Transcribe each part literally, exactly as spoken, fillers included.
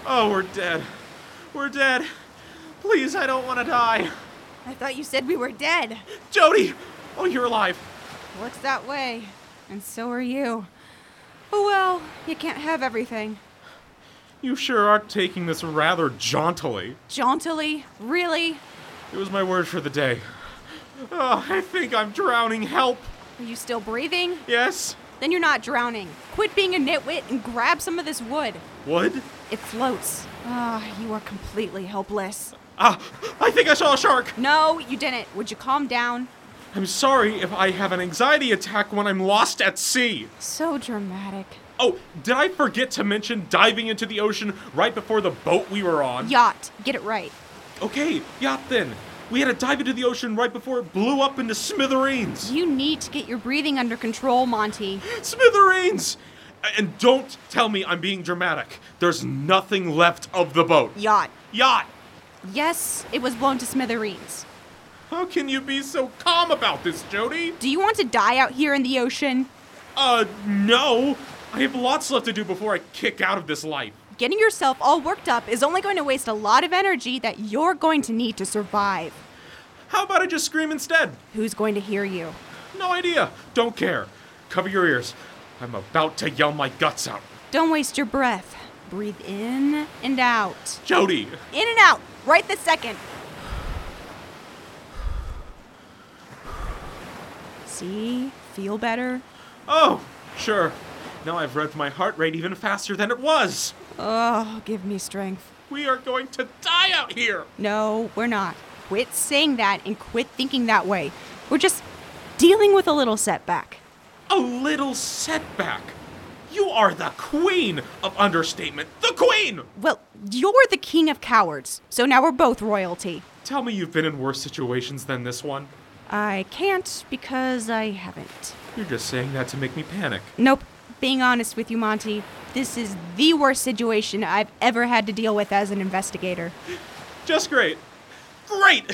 Oh, we're dead. We're dead. Please, I don't want to die. I thought you said we were dead. Jody! Oh, you're alive. Looks that way. And so are you. Oh well, you can't have everything. You sure are taking this rather jauntily. Jauntily? Really? It was my word for the day. Oh, I think I'm drowning. Help! Are you still breathing? Yes? Then you're not drowning. Quit being a nitwit and grab some of this wood. Wood? It floats. Ah, oh, you are completely helpless. Ah, I think I saw a shark! No, you didn't. Would you calm down? I'm sorry if I have an anxiety attack when I'm lost at sea. So dramatic. Oh, did I forget to mention diving into the ocean right before the boat we were on? Yacht. Get it right. Okay, yacht then. We had to dive into the ocean right before it blew up into smithereens. You need to get your breathing under control, Monty. Smithereens! And don't tell me I'm being dramatic. There's nothing left of the boat. Yacht. Yacht! Yes, it was blown to smithereens. How can you be so calm about this, Jody? Do you want to die out here in the ocean? Uh, no. I have lots left to do before I kick out of this life. Getting yourself all worked up is only going to waste a lot of energy that you're going to need to survive. How about I just scream instead? Who's going to hear you? No idea. Don't care. Cover your ears. I'm about to yell my guts out. Don't waste your breath. Breathe in and out. Jody! In and out. Right this second. See? Feel better? Oh, sure. Now I've revved my heart rate even faster than it was. Oh, give me strength. We are going to die out here. No, we're not. Quit saying that and quit thinking that way. We're just dealing with a little setback. A little setback? You are the queen of understatement. The queen! Well, you're the king of cowards, so now we're both royalty. Tell me you've been in worse situations than this one. I can't because I haven't. You're just saying that to make me panic. Nope. Being honest with you, Monty, this is the worst situation I've ever had to deal with as an investigator. Just great. Great!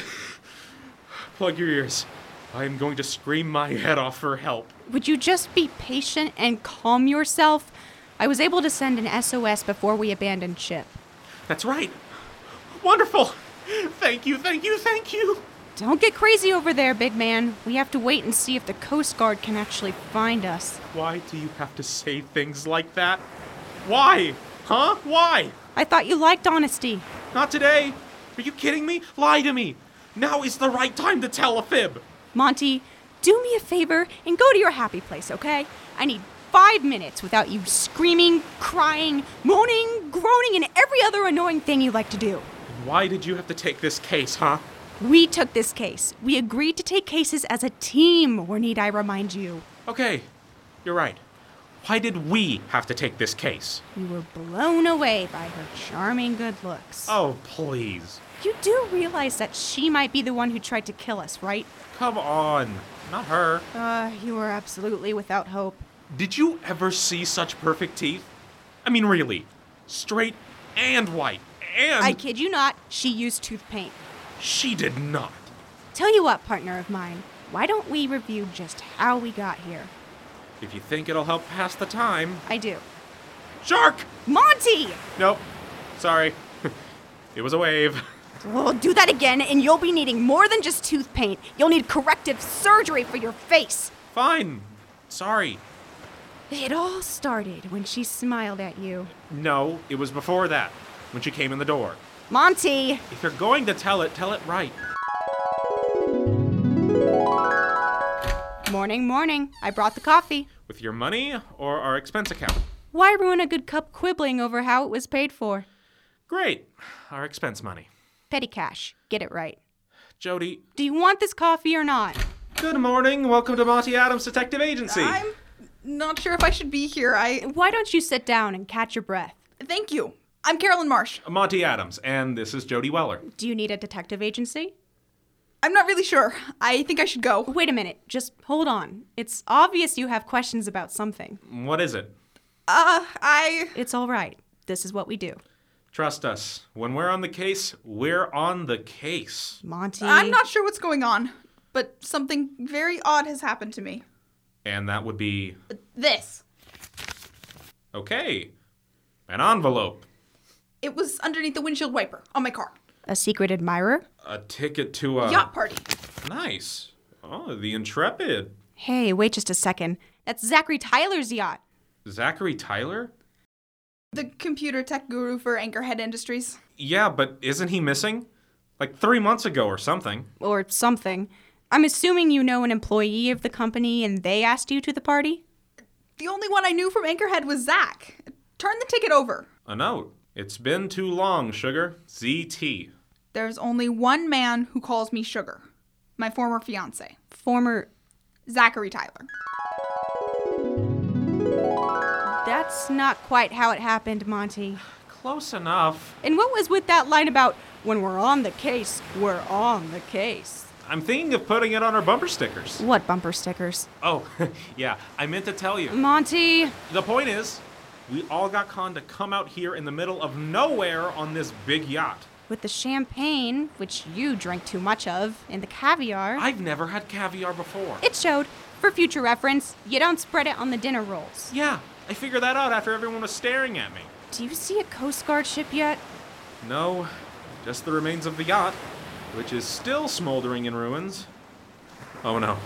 Plug your ears. I am going to scream my head off for help. Would you just be patient and calm yourself? I was able to send an S O S before we abandoned ship. That's right. Wonderful. Thank you, thank you, thank you. Don't get crazy over there, big man. We have to wait and see if the Coast Guard can actually find us. Why do you have to say things like that? Why? Huh? Why? I thought you liked honesty. Not today. Are you kidding me? Lie to me. Now is the right time to tell a fib. Monty, do me a favor and go to your happy place, okay? I need five minutes without you screaming, crying, moaning, groaning, and every other annoying thing you like to do. And why did you have to take this case, huh? We took this case. We agreed to take cases as a team, or need I remind you? Okay, you're right. Why did we have to take this case? You were blown away by her charming good looks. Oh, please. You do realize that she might be the one who tried to kill us, right? Come on. Not her. Uh, you were absolutely without hope. Did you ever see such perfect teeth? I mean, really. Straight and white. And... I kid you not, she used tooth paint. She did not. Tell you what, partner of mine. Why don't we review just how we got here? If you think it'll help pass the time... I do. Shark! Monty! Nope. Sorry. It was a wave. Well, do that again, and you'll be needing more than just tooth paint. You'll need corrective surgery for your face. Fine. Sorry. It all started when she smiled at you. No, it was before that, when she came in the door. Monty! If you're going to tell it, tell it right. Morning, morning. I brought the coffee. With your money or our expense account? Why ruin a good cup quibbling over how it was paid for? Great. Our expense money. Petty cash. Get it right. Jody. Do you want this coffee or not? Good morning. Welcome to Monty Adams Detective Agency. I'm not sure if I should be here. I... Why don't you sit down and catch your breath? Thank you. I'm Carolyn Marsh. Monty Adams, and this is Jody Weller. Do you need a detective agency? I'm not really sure. I think I should go. Wait a minute. Just hold on. It's obvious you have questions about something. What is it? Uh, I... It's all right. This is what we do. Trust us. When we're on the case, we're on the case. Monty... I'm not sure what's going on, but something very odd has happened to me. And that would be... This. Okay. An envelope. It was underneath the windshield wiper on my car. A secret admirer? A ticket to a... Yacht party. Nice. Oh, the Intrepid. Hey, wait just a second. That's Zachary Tyler's yacht. Zachary Tyler? The computer tech guru for Anchorhead Industries. Yeah, but isn't he missing? Like three months ago or something. Or something. I'm assuming you know an employee of the company and they asked you to the party? The only one I knew from Anchorhead was Zach. Turn the ticket over. A note. It's been too long, Sugar. Z T. There's only one man who calls me Sugar. My former fiance. Former... Zachary Tyler. That's not quite how it happened, Monty. Close enough. And what was with that line about, when we're on the case, we're on the case? I'm thinking of putting it on our bumper stickers. What bumper stickers? Oh, yeah, I meant to tell you. Monty! The point is, we all got conned to come out here in the middle of nowhere on this big yacht. With the champagne, which you drank too much of, and the caviar... I've never had caviar before. It showed. For future reference, you don't spread it on the dinner rolls. Yeah, I figured that out after everyone was staring at me. Do you see a Coast Guard ship yet? No, just the remains of the yacht, which is still smoldering in ruins. Oh no.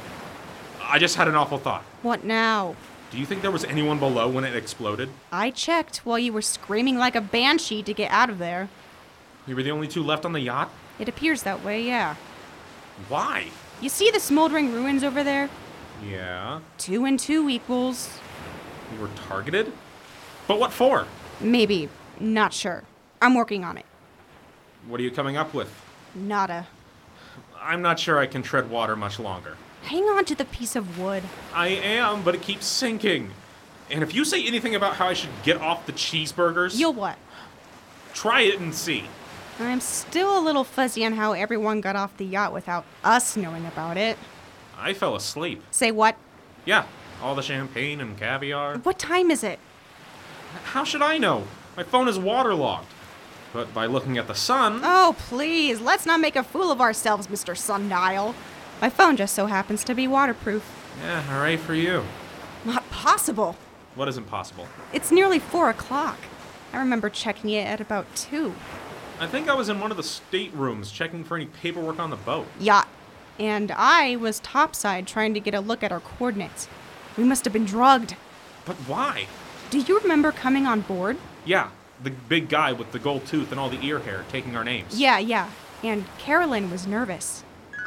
I just had an awful thought. What now? Do you think there was anyone below when it exploded? I checked while you were screaming like a banshee to get out of there. We were the only two left on the yacht? It appears that way, yeah. Why? You see the smoldering ruins over there? Yeah. Two and two equals... We were targeted? But what for? Maybe. Not sure. I'm working on it. What are you coming up with? Nada. I'm not sure I can tread water much longer. Hang on to the piece of wood. I am, but it keeps sinking. And if you say anything about how I should get off the cheeseburgers... You'll what? Try it and see. I'm still a little fuzzy on how everyone got off the yacht without us knowing about it. I fell asleep. Say what? Yeah, all the champagne and caviar. What time is it? How should I know? My phone is waterlogged. But by looking at the sun... Oh, please, let's not make a fool of ourselves, Mister Sundial. My phone just so happens to be waterproof. Yeah, hooray for you. Not possible. What isn't possible? It's nearly four o'clock. I remember checking it at about two. I think I was in one of the staterooms checking for any paperwork on the boat. Yacht. And I was topside trying to get a look at our coordinates. We must have been drugged. But why? Do you remember coming on board? Yeah, the big guy with the gold tooth and all the ear hair taking our names. Yeah, yeah. And Carolyn was nervous.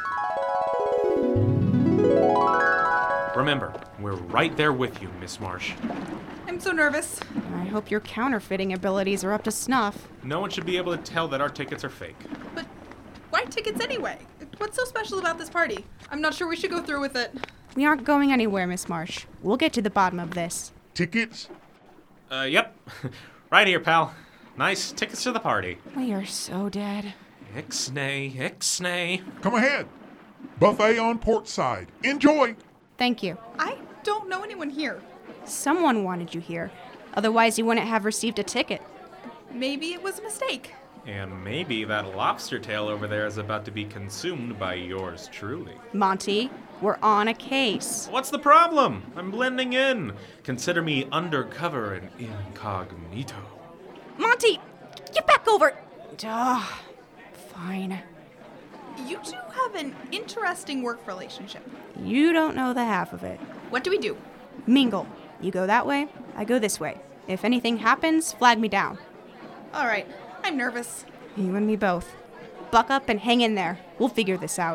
Remember, we're right there with you, Miss Marsh. I'm so nervous. I hope your counterfeiting abilities are up to snuff. No one should be able to tell that our tickets are fake. But why tickets anyway? What's so special about this party? I'm not sure we should go through with it. We aren't going anywhere, Miss Marsh. We'll get to the bottom of this. Tickets? Uh, yep. Right here, pal. Nice tickets to the party. We are so dead. Ixnay, ixnay. Come ahead. Buffet on port side. Enjoy. Thank you. I don't know anyone here. Someone wanted you here. Otherwise, you wouldn't have received a ticket. Maybe it was a mistake. And maybe that lobster tail over there is about to be consumed by yours truly. Monty, we're on a case. What's the problem? I'm blending in. Consider me undercover and incognito. Monty, get back over. Duh. Fine. You two have an interesting work relationship. You don't know the half of it. What do we do? Mingle. You go that way, I go this way. If anything happens, flag me down. All right, I'm nervous. You and me both. Buck up and hang in there. We'll figure this out.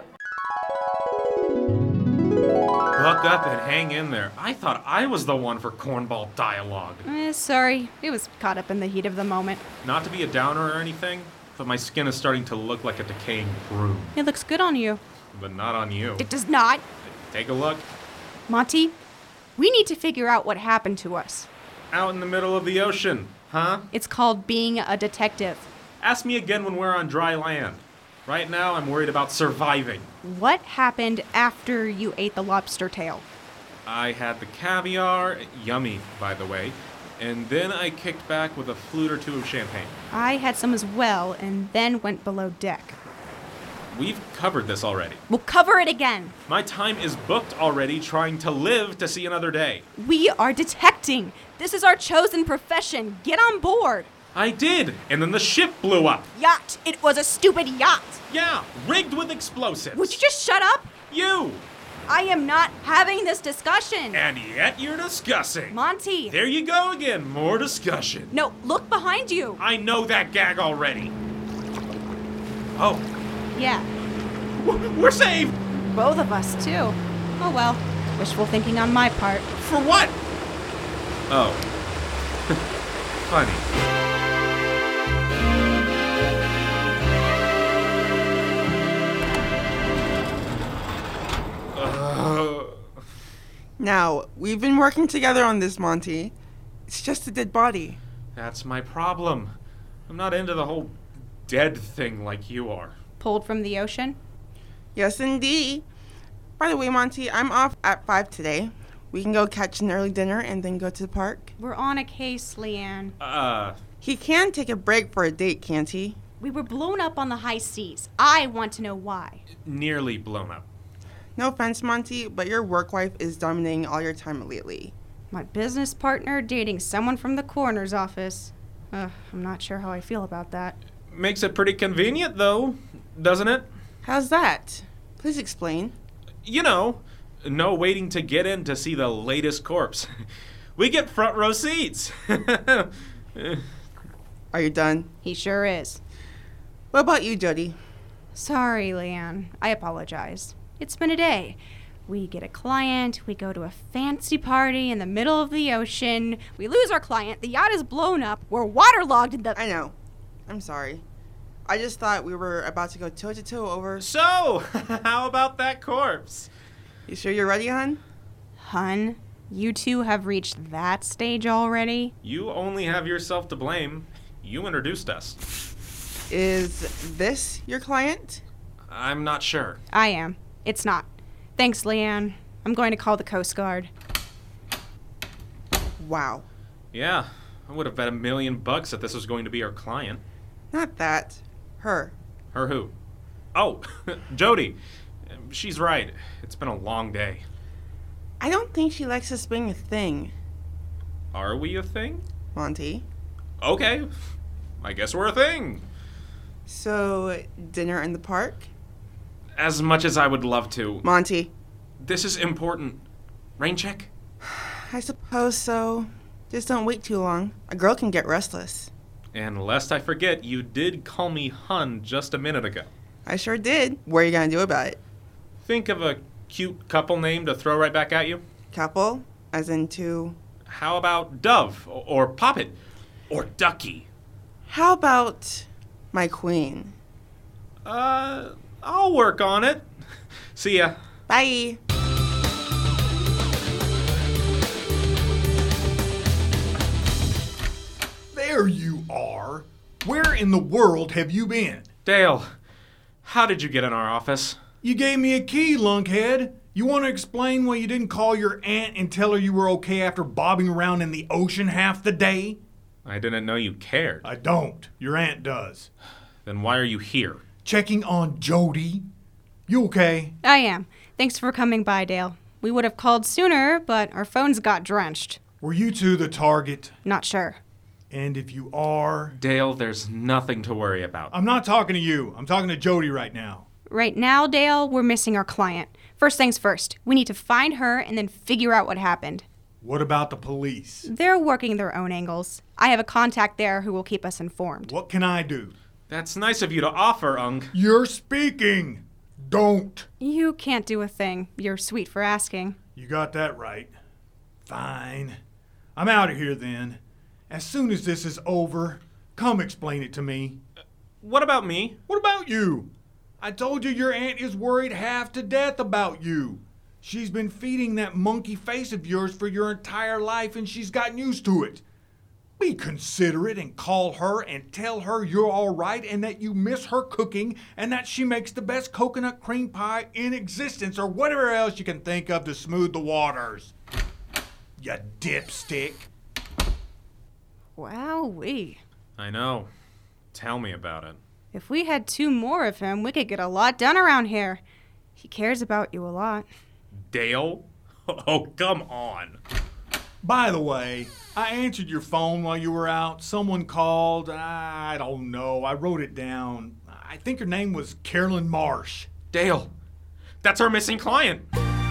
Buck up and hang in there. I thought I was the one for cornball dialogue. Eh, sorry, it was caught up in the heat of the moment. Not to be a downer or anything, but my skin is starting to look like a decaying broom. It looks good on you. But not on you. It does not. Take a look. Monty, we need to figure out what happened to us. Out in the middle of the ocean, huh? It's called being a detective. Ask me again when we're on dry land. Right now, I'm worried about surviving. What happened after you ate the lobster tail? I had the caviar, yummy, by the way, and then I kicked back with a flute or two of champagne. I had some as well, and then went below deck. We've covered this already. We'll cover it again. My time is booked already trying to live to see another day. We are detecting. This is our chosen profession. Get on board. I did, and then the ship blew up. Yacht. It was a stupid yacht. Yeah, rigged with explosives. Would you just shut up? You! I am not having this discussion. And yet you're discussing. Monty. There you go again, more discussion. No, look behind you. I know that gag already. Oh, Yeah, w- we're saved! both of us, too. Oh well, wishful thinking on my part. For what? Oh. Funny. Uh, Now, we've been working together on this, Monty. It's just a dead body. that's my problem. I'm not into the whole dead thing like you are. Pulled from the ocean? Yes, indeed. By the way, Monty, I'm off at five today. We can go catch an early dinner and then go to the park. We're on a case, Leanne. Uh, He can take a break for a date, can't he? We were blown up on the high seas. I want to know why. nearly blown up. No offense, Monty, but your work life is dominating all your time lately. My business partner dating someone from the coroner's office. Ugh, I'm not sure how I feel about that. Makes it pretty convenient, though, doesn't it? How's that? Please explain. You know, no waiting to get in to see the latest corpse. We get front row seats. Are you done? He sure is. What about you, Jody? Sorry, Leanne. I apologize. It's been a day. We get a client, we go to a fancy party in the middle of the ocean, we lose our client, the yacht is blown up, we're waterlogged in the... I know. I'm sorry. I just thought we were about to go toe to toe over. So, how about that corpse? You sure you're ready, hon? Hun, you two have reached that stage already? You only have yourself to blame. You introduced us. Is this your client? I'm not sure. I am. It's not. Thanks, Leanne. I'm going to call the Coast Guard. Wow. Yeah, I would have bet a million bucks that this was going to be our client. Not that. Her. Her who? Oh, Jody. She's right. It's been a long day. I don't think she likes us being a thing, Are we a thing? Monty. Okay. I guess we're a thing. So, dinner in the park? As much as I would love to. Monty. This is important. Rain check? I suppose so. Just don't wait too long. A girl can get restless. And lest I forget, you did call me hun just a minute ago. I sure did. What are you gonna do about it? Think of a cute couple name to throw right back at you. Couple? As in two? How about Dove? Or, or Poppet? Or Ducky? How about my queen? Uh, I'll work on it. See ya. Bye. There you are. Where in the world have you been? Dale, how did you get in our office? You gave me a key, lunkhead. You want to explain why you didn't call your aunt and tell her you were okay after bobbing around in the ocean half the day? I didn't know you cared. I don't. Your aunt does. Then why are you here? Checking on Jody. You okay? I am. Thanks for coming by, Dale. We would have called sooner, but our phones got drenched. Were you two the target? Not sure. And if you are... Dale, there's nothing to worry about. I'm not talking to you. I'm talking to Jody right now. Right now, Dale, we're missing our client. First things first, we need to find her and then figure out what happened. What about the police? They're working their own angles. I have a contact there who will keep us informed. What can I do? That's nice of you to offer, Ung. You're speaking. Don't. You can't do a thing. You're sweet for asking. You got that right. Fine. I'm out of here then. As soon as this is over, come explain it to me. What about me? What about you? I told you your aunt is worried half to death about you. She's been feeding that monkey face of yours for your entire life and she's gotten used to it. Be considerate and call her and tell her you're all right and that you miss her cooking and that she makes the best coconut cream pie in existence or whatever else you can think of to smooth the waters. You dipstick. Wowee. I know. Tell me about it. If we had two more of him, we could get a lot done around here. He cares about you a lot. Dale? Oh, come on. By the way, I answered your phone while you were out. Someone called. I don't know. I wrote it down. I think her name was Carolyn Marsh. Dale, that's our missing client.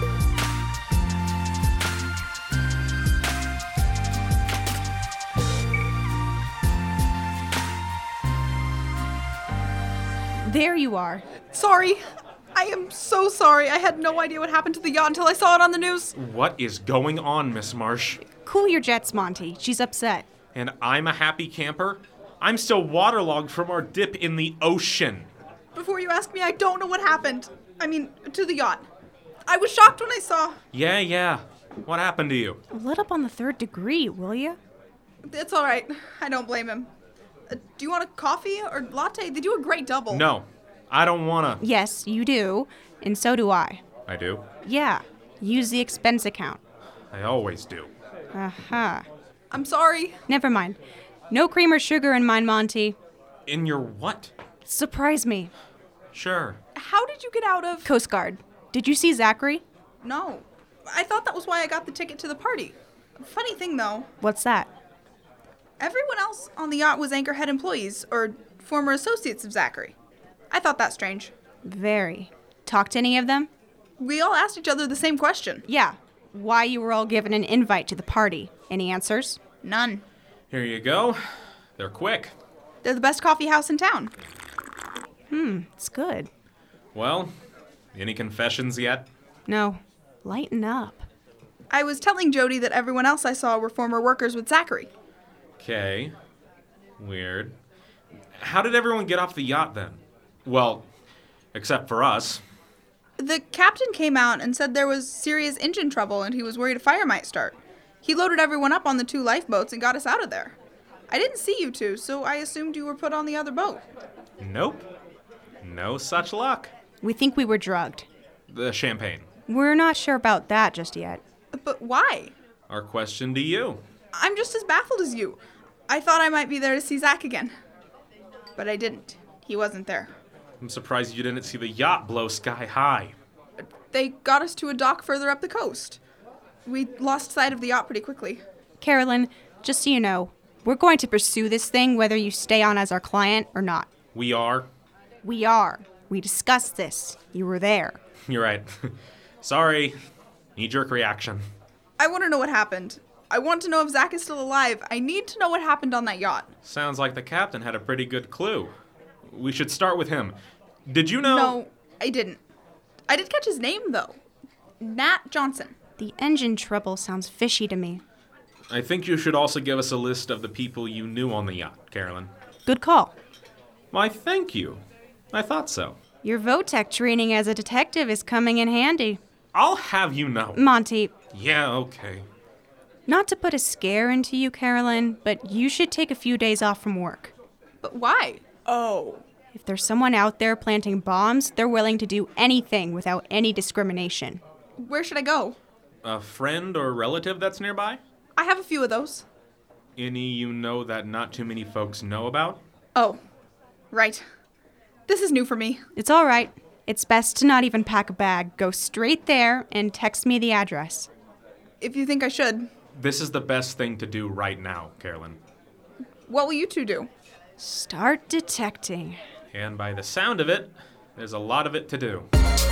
There you are. Sorry. I am so sorry. I had no idea what happened to the yacht until I saw it on the news. What is going on, Miss Marsh? Cool your jets, Monty. She's upset. And I'm a happy camper? I'm still waterlogged from our dip in the ocean. Before you ask me, I don't know what happened. I mean, to the yacht. I was shocked when I saw... Yeah, yeah. What happened to you? Lit up on the third degree, will ya? It's all right. I don't blame him. Uh, do you want a coffee or latte? They do a great double. No, I don't wanna. Yes, you do. And so do I. I do. Yeah. Use the expense account. I always do. Uh-huh. I'm sorry. Never mind. No cream or sugar in mine, Monty. In your what? Surprise me. Sure. How did you get out of... Coast Guard. Did you see Zachary? No. I thought that was why I got the ticket to the party. Funny thing, though. What's that? Everyone else on the yacht was Anchorhead employees, or former associates of Zachary. I thought that strange. Very. Talk to any of them? We all asked each other the same question. Yeah. Why you were all given an invite to the party. Any answers? None. Here you go. They're quick. They're the best coffee house in town. Hmm, it's good. Well, any confessions yet? No. Lighten up. I was telling Jody that everyone else I saw were former workers with Zachary. Okay. Weird. How did everyone get off the yacht then? Well, except for us. The captain came out and said there was serious engine trouble and he was worried a fire might start. He loaded everyone up on the two lifeboats and got us out of there. I didn't see you two, so I assumed you were put on the other boat. Nope. No such luck. We think we were drugged. The champagne. We're not sure about that just yet. But why? Our question to you. I'm just as baffled as you. I thought I might be there to see Zach again. But I didn't. He wasn't there. I'm surprised you didn't see the yacht blow sky high. They got us to a dock further up the coast. We lost sight of the yacht pretty quickly. Carolyn, just so you know, we're going to pursue this thing whether you stay on as our client or not. We are? We are. We discussed this. You were there. You're right. Sorry. Knee-jerk reaction. I want to know what happened. I want to know if Zach is still alive. I need to know what happened on that yacht. Sounds like the captain had a pretty good clue. We should start with him. Did you know... No, I didn't. I did catch his name, though. Nat Johnson. The engine trouble sounds fishy to me. I think you should also give us a list of the people you knew on the yacht, Carolyn. Good call. Why, thank you. I thought so. Your VOTEC training as a detective is coming in handy. I'll have you know. Monty, Yeah, okay. not to put a scare into you, Carolyn, but you should take a few days off from work. But why? Oh. If there's someone out there planting bombs, they're willing to do anything without any discrimination. Where should I go? A friend or relative that's nearby? I have a few of those. Any you know that not too many folks know about? Oh, right. This is new for me. It's all right. It's best to not even pack a bag. Go straight there and text me the address. If you think I should. This is the best thing to do right now, Carolyn. What will you two do? Start detecting. And by the sound of it, there's a lot of it to do.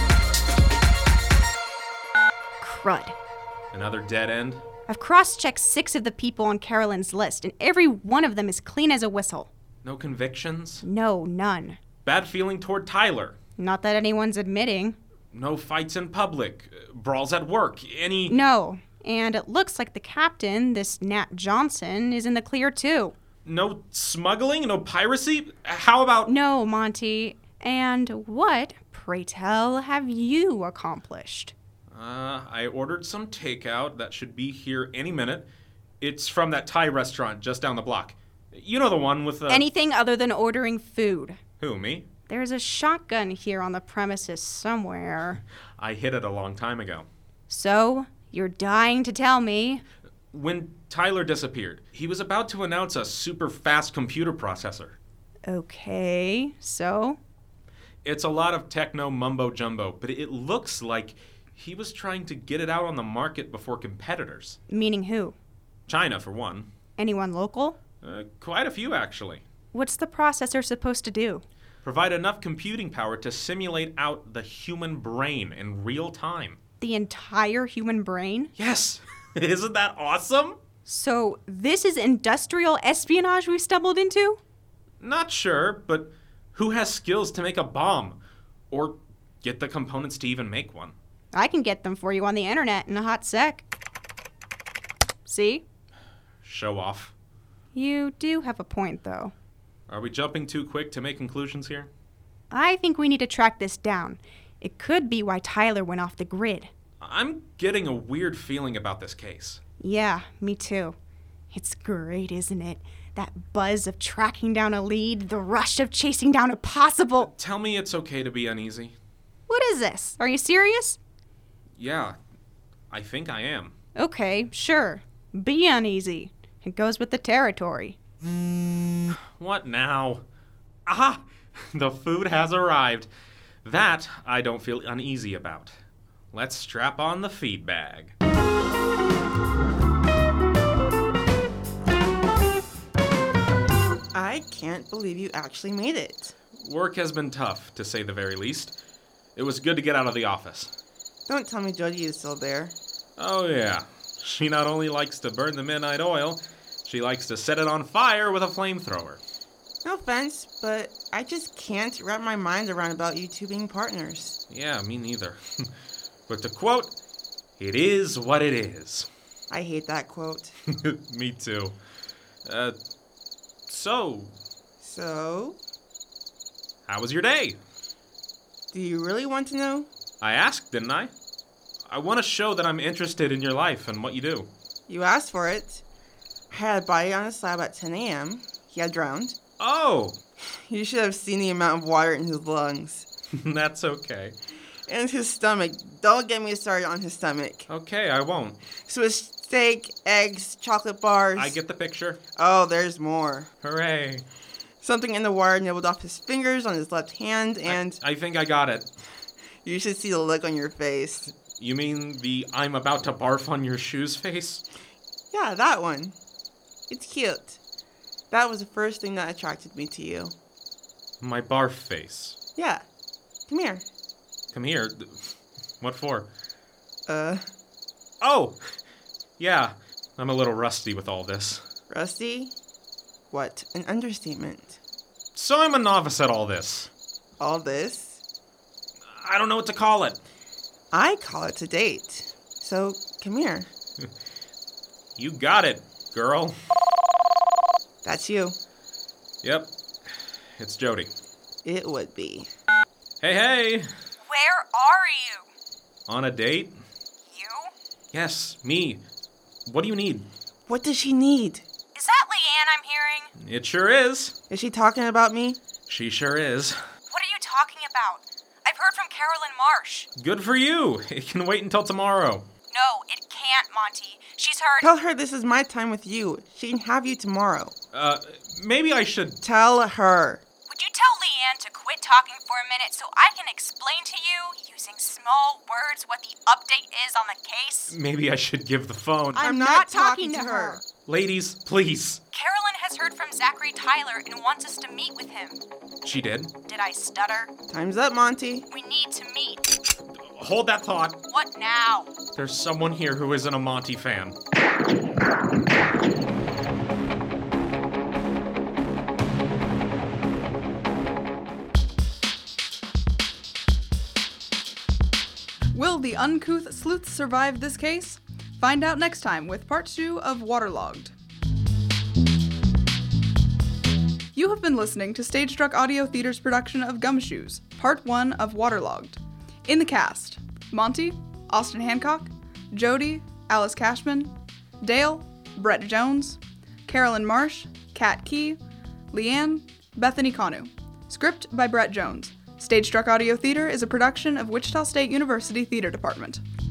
Crud. Another dead end? I've cross-checked six of the people on Carolyn's list, and every one of them is clean as a whistle. No convictions? No, none. Bad feeling toward Tyler? Not that anyone's admitting. No fights in public? uh, Brawls at work? Any... No. And it looks like the captain, this Nat Johnson, is in the clear too. No smuggling? No piracy? How about... No, Monty. And what, pray tell, have you accomplished? Uh, I ordered some takeout that should be here any minute. It's from that Thai restaurant just down the block. You know the one with the... Anything other than ordering food. Who, me? There's a shotgun here on the premises somewhere. I hid it a long time ago. So, you're dying to tell me. When Tyler disappeared, he was about to announce a super fast computer processor. Okay, so? It's a lot of techno mumbo jumbo, but it looks like he was trying to get it out on the market before competitors. Meaning who? China, for one. Anyone local? Uh, quite a few, actually. What's the processor supposed to do? Provide enough computing power to simulate out the human brain in real time. The entire human brain? Yes! Isn't that awesome? So this is industrial espionage we've stumbled into? Not sure, but who has skills to make a bomb? Or get the components to even make one? I can get them for you on the internet in a hot sec. See? Show off. You do have a point, though. Are we jumping too quick to make conclusions here? I think we need to track this down. It could be why Tyler went off the grid. I'm getting a weird feeling about this case. Yeah, me too. It's great, isn't it? That buzz of tracking down a lead, the rush of chasing down a possible... Tell me it's okay to be uneasy. What is this? Are you serious? Yeah, I think I am. Okay, sure. Be uneasy. It goes with the territory. What now? Aha! The food has arrived. That I don't feel uneasy about. Let's strap on the feed bag. I can't believe you actually made it. Work has been tough, to say the very least. It was good to get out of the office. Don't tell me Jody is still there. Oh yeah. She not only likes to burn the midnight oil, she likes to set it on fire with a flamethrower. No offense, but I just can't wrap my mind around about you two being partners. Yeah, me neither. But to quote, it is what it is. I hate that quote. Me too. Uh, so, So, how was your day? do you really want to know? I asked, didn't I? I want to show that I'm interested in your life and what you do. You asked for it. I had a body on a slab at ten a.m. He had drowned. Oh, You should have seen the amount of water in his lungs. that's okay. And his stomach. Don't get me started on his stomach. Okay, I won't. Swiss steak, eggs, chocolate bars. I get the picture. Oh, there's more. Hooray. Something in the water nibbled off his fingers on his left hand, and I, I think I got it. you should see the look on your face. You mean the I'm about to barf on your shoes face? Yeah, that one. It's cute. That was the first thing that attracted me to you. My barf face. Yeah. Come here. Come here. What for? Uh, Oh! Yeah, I'm a little rusty with all this. Rusty? What an understatement. So I'm a novice at all this. All this? I don't know what to call it. I call it a date. So, come here. You got it, girl. That's you. Yep, it's Jody. It would be. Hey, hey! Where are you? On a date? You? Yes, me. What do you need? What does she need? Is that Leanne I'm hearing? It sure is. Is she talking about me? She sure is. What are you talking about? I've heard from Carolyn Marsh. Good for you. It can wait until tomorrow. No, it can't, Monty. She's heard... Tell her this is my time with you. She can have you tomorrow. Uh, maybe I should... Tell her. Would you tell Leanne to quit talking for a minute so I can explain to you, using small words, what the update is on the case? Maybe I should give the phone. I'm not talking to her. Ladies, please. Carolyn has heard from Zachary Tyler and wants us to meet with him. She did? Did I stutter? Time's up, Monty. We need to meet. Hold that thought. What now? There's someone here who isn't a Monty fan. Will the uncouth sleuth survive this case? Find out next time with part two of Waterlogged. You have been listening to Stage Struck Audio Theater's production of Gumshoes, part one of Waterlogged. In the cast, Monty, Austin Hancock, Jody, Alice Cashman, Dale, Brett Jones, Carolyn Marsh, Kat Key, Leanne, Bethany Kanu. Script by Brett Jones. Stage Struck Audio Theater is a production of Wichita State University Theater Department.